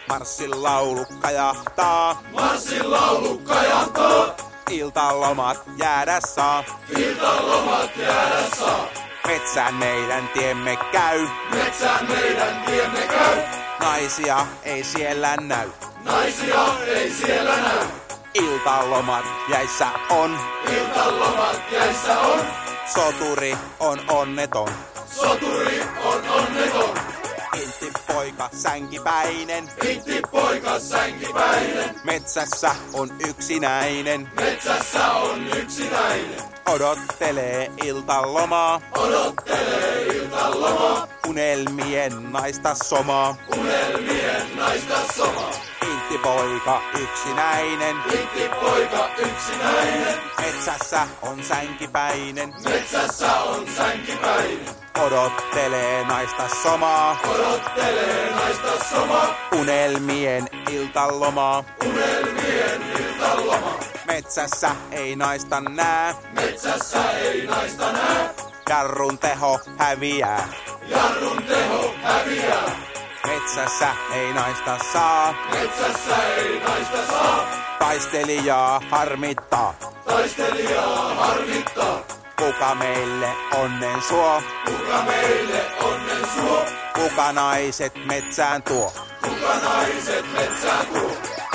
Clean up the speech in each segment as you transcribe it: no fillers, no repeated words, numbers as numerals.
Marssin laulu kajahtaa. Marssin laulu kajahtaa. Iltalomat jäädä saa. Iltalomat jäädä saa. Metsään meidän tiemme käy. Metsään meidän tiemme käy. Naisia ei siellä näy. Naisia ei siellä näy. Iltalomat jäissä on. Iltalomat jäissä on. Soturi on onneton. Soturi on onneton. Intti poika sänkipäinen. Intti poika sänkipäinen. Metsässä on yksinäinen. Metsässä on yksinäinen. Odottelee iltalomaa. Odottelee iltalomaa. Unelmien naista somaa. Unelmien naista somaa. Intti poika yksinäinen. Intti poika yksinäinen. Metsässä on sänkipäinen. Metsässä on sänkipäinen. Odottelee naista somaa. Odottelee naista somaa. Unelmien iltalomaa. Unelmien iltalomaa. Metsässä ei naista nää. Metsässä ei naista näe. Jarrun teho häviää. Jarrun teho häviää. Metsässä ei naista saa. Metsässä ei naista saa. Taistelijaa harmittaa. Taistelijaa harmittaa. Kuka meille onnen suo? Kuka meille onnen suo? Kuka naiset metsään tuo? Kuka naiset metsään tuo?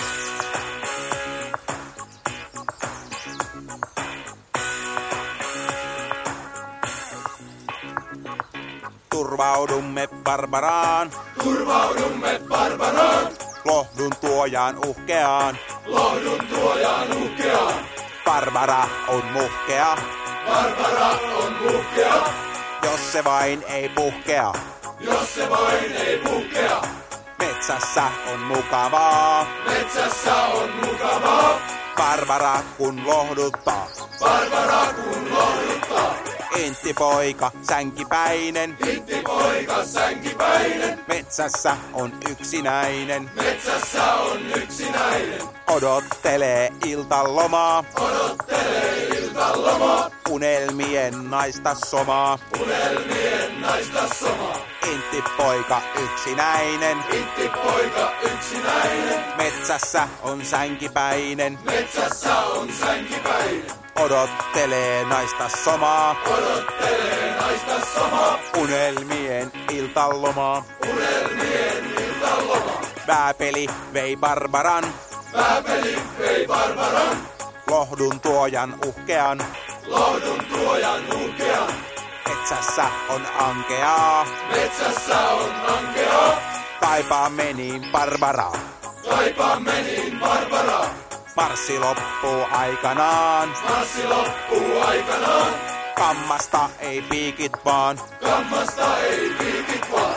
Turvaudumme barbaraan. Turvaudumme barbaraan. Lohdun tuojaan uhkeaan. Lohdun tuojaan uhkeaan. Barbara on muhkea. Barbara on muhkea. Jos se vain ei puhkea. Jos se vain ei puhkea. Metsässä on mukavaa. Metsässä on mukavaa. Barbara kun lohduttaa. Barbara kun lohduttaa. Intti poika sänkipäinen. Intti poika sänkipäinen. Metsässä on yksinäinen. Metsässä on yksinäinen. Odottelee iltalomaa. Odottelee iltalomaa. Unelmien naista somaa. Unelmien naista somaa. Intti poika yksinäinen. Intti poika yksinäinen. Metsässä on sänkipäinen. Metsässä on sänkipäinen. Odottelee naista somaa. Odottelee naista somaa. Unelmien iltalomaa. Unelmien iltalomaa. Vääpeli vei barbaran. Vääpeli vei barbaran. Lohdun tuojan uhkean. Lohdun tuojan uhkean. Metsässä on ankeaa. Metsässä on ankeaa. Kaipaa meni barbaraa. Kaipaamme niin barbaraa. Marssi loppuu aikanaan. Marssi loppuu aikanaan. Kammasta ei piikit vaan. Kammasta ei piikit vaan.